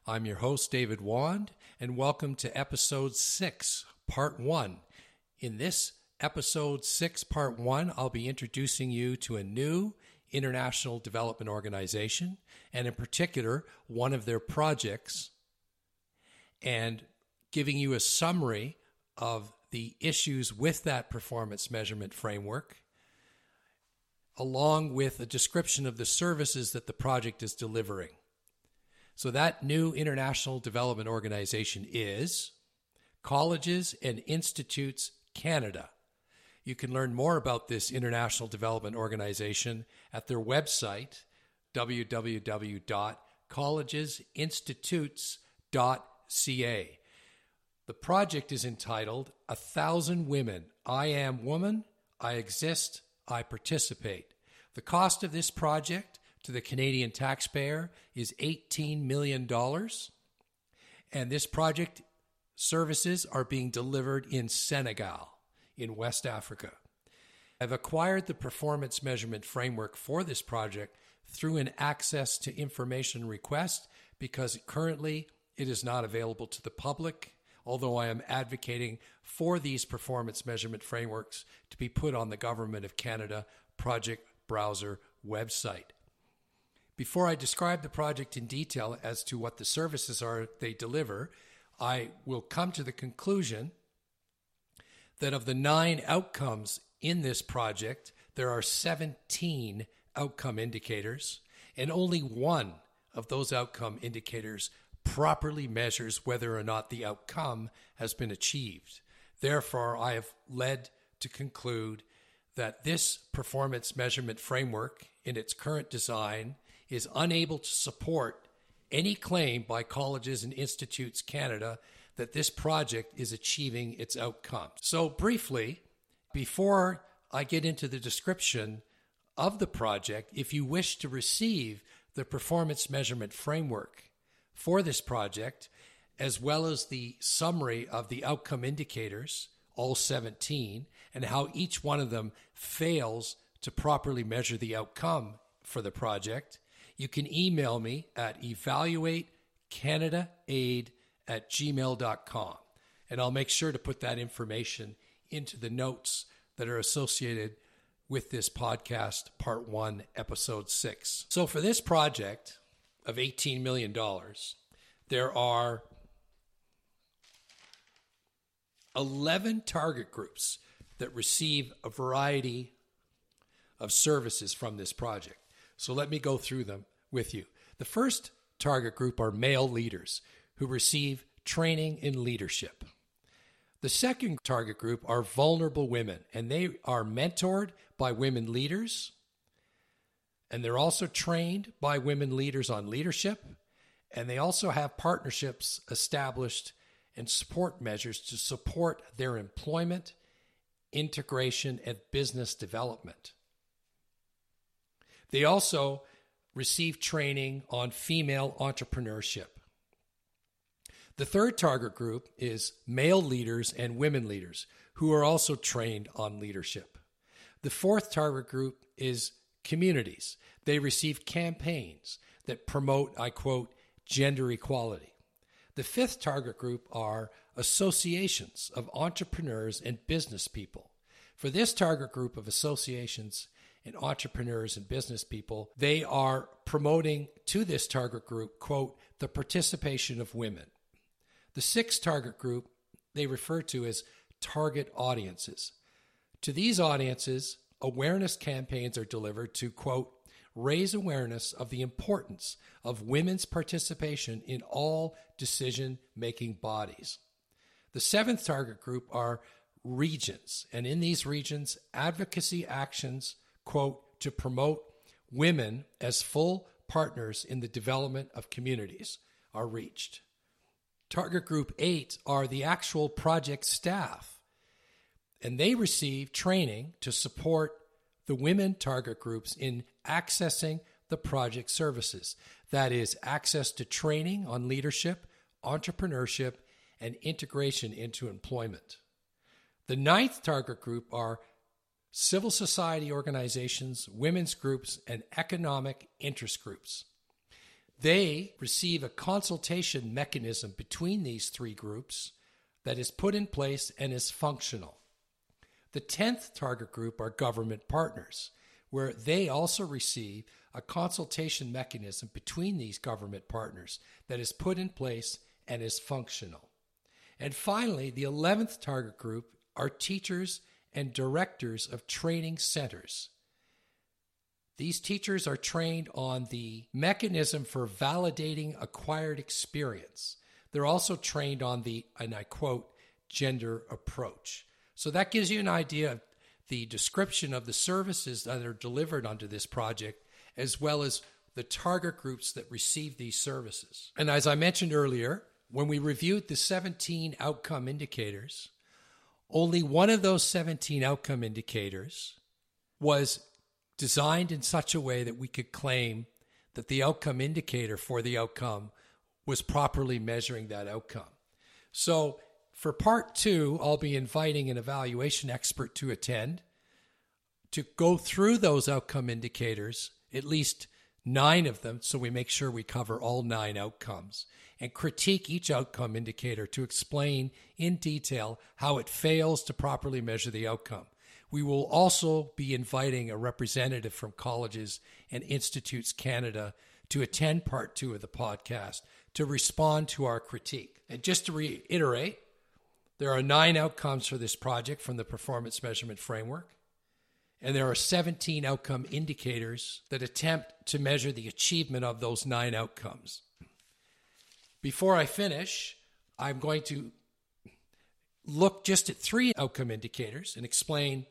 I'm your host, David Wand, and welcome to Episode 6, Part 1. In this Episode 6, Part 1, I'll be introducing you to a new international development organization, and in particular, one of their projects, and giving you a summary of the issues with that performance measurement framework, along with a description of the services that the project is delivering. So that new international development organization is Colleges and Institutes Canada. You can learn more about this international development organization at their website, www.collegesinstitutes.ca. The project is entitled 1,000 Women. I Am Woman, I Exist, I Participate. The cost of this project to the Canadian taxpayer is $18 million. And this project services are being delivered in Senegal, in West Africa. I've acquired the performance measurement framework for this project through an access to information request because currently it is not available to the public, although I am advocating for these performance measurement frameworks to be put on the Government of Canada project browser website. Before I describe the project in detail as to what the services are they deliver, I will come to the conclusion that of the 9 outcomes in this project, there are 17 outcome indicators, and only one of those outcome indicators properly measures whether or not the outcome has been achieved. Therefore, I have led to conclude that this performance measurement framework in its current design is unable to support any claim by Colleges and Institutes Canada that this project is achieving its outcomes. So briefly, before I get into the description of the project, if you wish to receive the performance measurement framework for this project, as well as the summary of the outcome indicators, all 17, and how each one of them fails to properly measure the outcome for the project, you can email me at evaluatecanadaaid@gmail.com, and I'll make sure to put that information into the notes that are associated with this podcast, Part 1, Episode 6. So for this project of $18 million, there are 11 target groups that receive a variety of services from this project. So let me go through them with you. The first target group are male leaders who receive training in leadership. The second target group are vulnerable women, and they are mentored by women leaders, and they're also trained by women leaders on leadership, and they also have partnerships established and support measures to support their employment, integration, and business development. They also receive training on female entrepreneurship. The third target group is male leaders and women leaders who are also trained on leadership. The fourth target group is communities. They receive campaigns that promote, I quote, gender equality. The fifth target group are associations of entrepreneurs and business people. For this target group of associations and entrepreneurs and business people, they are promoting to this target group, quote, the participation of women. The sixth target group they refer to as target audiences. To these audiences, awareness campaigns are delivered to, quote, raise awareness of the importance of women's participation in all decision-making bodies. The seventh target group are regions, and in these regions, advocacy actions, quote, to promote women as full partners in the development of communities are reached. Target group 8 are the actual project staff, and they receive training to support the women target groups in accessing the project services. That is, access to training on leadership, entrepreneurship, and integration into employment. The ninth target group are civil society organizations, women's groups, and economic interest groups. They receive a consultation mechanism between these three groups that is put in place and is functional. The 10th target group are government partners, where they also receive a consultation mechanism between these government partners that is put in place and is functional. And finally, the 11th target group are teachers and directors of training centers. These teachers are trained on the mechanism for validating acquired experience. They're also trained on the, and I quote, gender approach. So that gives you an idea of the description of the services that are delivered under this project, as well as the target groups that receive these services. And as I mentioned earlier, when we reviewed the 17 outcome indicators, only one of those 17 outcome indicators was designed in such a way that we could claim that the outcome indicator for the outcome was properly measuring that outcome. So for part 2, I'll be inviting an evaluation expert to attend to go through those outcome indicators, at least 9 of them, so we make sure we cover all 9 outcomes, and critique each outcome indicator to explain in detail how it fails to properly measure the outcome. We will also be inviting a representative from Colleges and Institutes Canada to attend part 2 of the podcast to respond to our critique. And just to reiterate, there are 9 outcomes for this project from the Performance Measurement Framework, and there are 17 outcome indicators that attempt to measure the achievement of those 9 outcomes. Before I finish, I'm going to look just at 3 outcome indicators and explain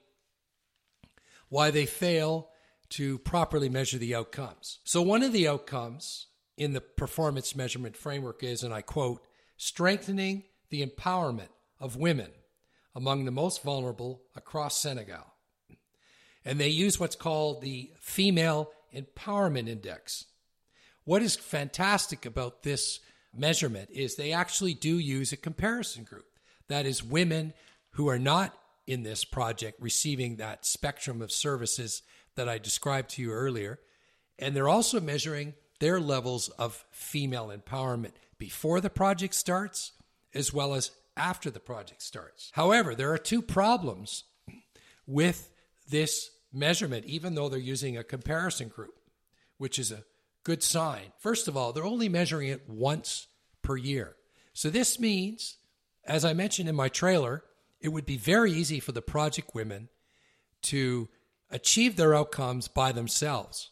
why they fail to properly measure the outcomes. So one of the outcomes in the Performance Measurement Framework is, and I quote, strengthening the empowerment of women among the most vulnerable across Senegal. And they use what's called the Female Empowerment Index. What is fantastic about this measurement is they actually do use a comparison group. That is, women who are not in this project receiving that spectrum of services that I described to you earlier. And they're also measuring their levels of female empowerment before the project starts, as well as after the project starts. However, there are 2 problems with this measurement, even though they're using a comparison group, which is a good sign. First of all, they're only measuring it once per year. So this means, as I mentioned in my trailer, it would be very easy for the project women to achieve their outcomes by themselves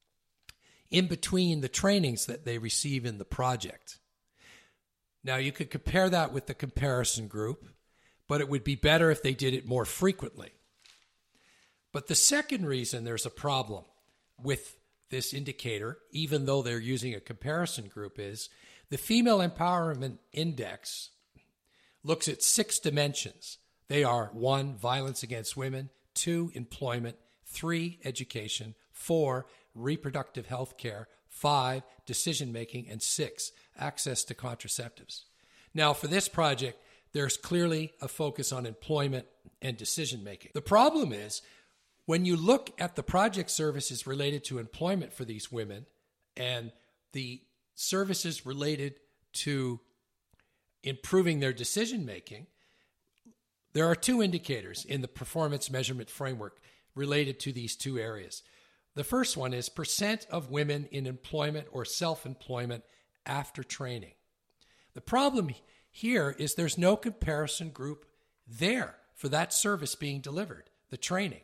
in between the trainings that they receive in the project. Now, you could compare that with the comparison group, but it would be better if they did it more frequently. But the second reason there's a problem with this indicator, even though they're using a comparison group, is the Female Empowerment Index looks at 6 dimensions. They are 1, violence against women, 2, employment, 3, education, 4, reproductive health care, 5, decision-making, and 6, access to contraceptives. Now, for this project, there's clearly a focus on employment and decision-making. The problem is, when you look at the project services related to employment for these women and the services related to improving their decision-making, there are 2 indicators in the Performance Measurement Framework related to these 2 areas. The first one is percent of women in employment or self-employment after training. The problem here is there's no comparison group there for that service being delivered, the training.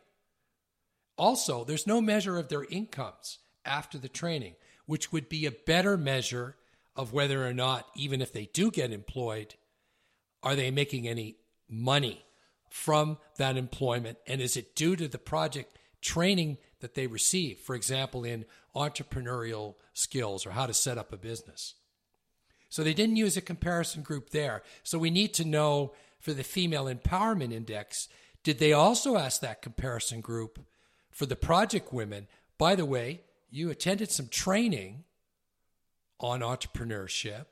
Also, there's no measure of their incomes after the training, which would be a better measure of whether or not, even if they do get employed, are they making any money from that employment, and is it due to the project training that they receive, for example, in entrepreneurial skills or how to set up a business. So they didn't use a comparison group there. So we need to know for the Female Empowerment Index, did they also ask that comparison group for the project women? By the way, you attended some training on entrepreneurship.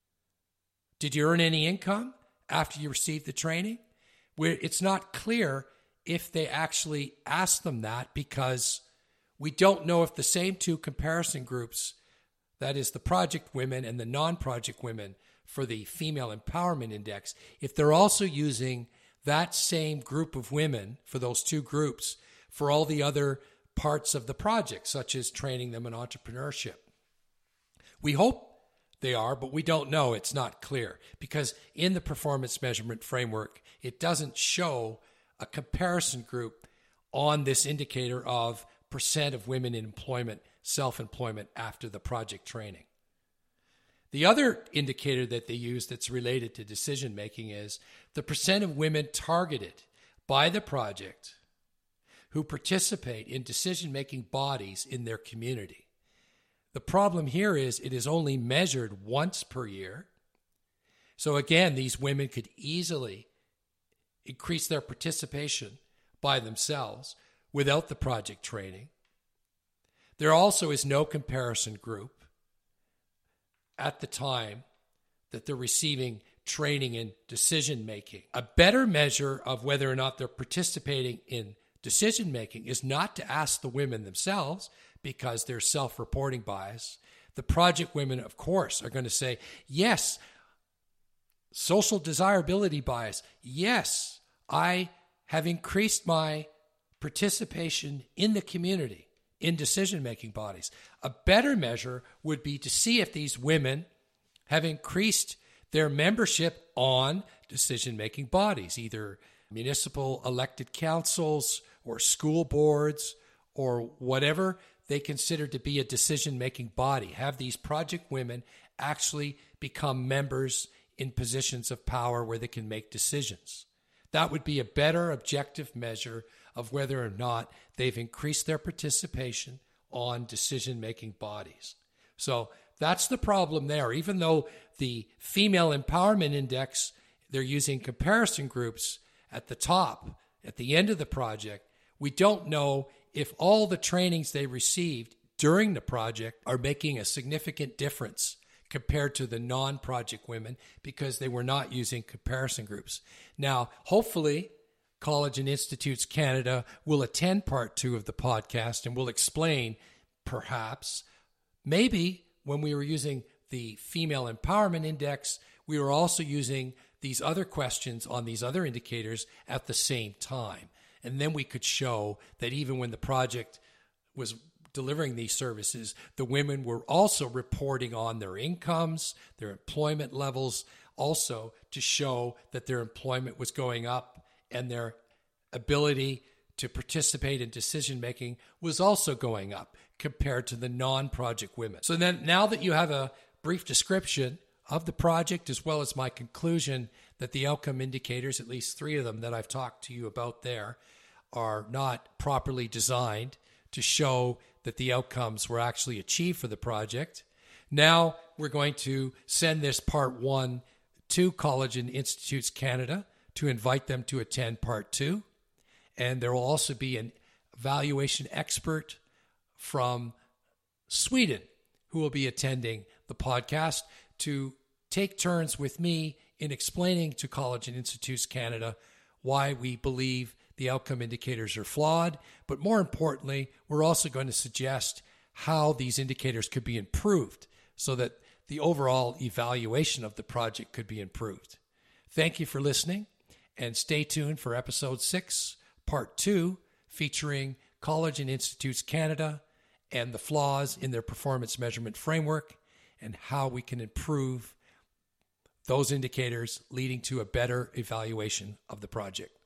Did you earn any income after you received the training? Where it's not clear if they actually asked them that, because we don't know if the same 2 comparison groups that is the project women and the non-project women for the Female Empowerment Index, if they're also using that same group of women for those two groups for all the other parts of the project, such as training them in entrepreneurship. We hope they are, but we don't know. It's not clear because in the performance measurement framework, it doesn't show a comparison group on this indicator of percent of women in employment, self-employment after the project training. The other indicator that they use that's related to decision making is the percent of women targeted by the project who participate in decision-making bodies in their community. The problem here is it is only measured once per year. So again, these women could easily increase their participation by themselves without the project training. There also is no comparison group at the time that they're receiving training in decision-making. A better measure of whether or not they're participating in decision-making is not to ask the women themselves because there's self-reporting bias. The project women, of course, are going to say, yes, social desirability bias. Yes, I have increased my participation in the community, in decision-making bodies. A better measure would be to see if these women have increased their membership on decision-making bodies, either municipal elected councils or school boards or whatever they consider to be a decision-making body. Have these project women actually become members in positions of power where they can make decisions? That would be a better objective measure of whether or not they've increased their participation on decision-making bodies. So that's the problem there. Even though the Female Empowerment Index, they're using comparison groups at the top, at the end of the project, we don't know if all the trainings they received during the project are making a significant difference compared to the non-project women because they were not using comparison groups. Now, hopefully, College and Institutes Canada will attend part 2 of the podcast and will explain, perhaps, maybe when we were using the Female Empowerment Index, we were also using these other questions on these other indicators at the same time. And then we could show that even when the project was delivering these services, the women were also reporting on their incomes, their employment levels, also to show that their employment was going up and their ability to participate in decision-making was also going up compared to the non-project women. So then now that you have a brief description of the project as well as my conclusion that the outcome indicators, at least 3 of them that I've talked to you about there, are not properly designed to show that the outcomes were actually achieved for the project. Now we're going to send this part 1 to College and Institutes Canada to invite them to attend part 2. And there will also be an evaluation expert from Sweden who will be attending the podcast to take turns with me in explaining to College and Institutes Canada why we believe the outcome indicators are flawed, but more importantly, we're also going to suggest how these indicators could be improved so that the overall evaluation of the project could be improved. Thank you for listening, and stay tuned for episode 6, part 2, featuring College and Institutes Canada and the flaws in their performance measurement framework and how we can improve those indicators leading to a better evaluation of the project.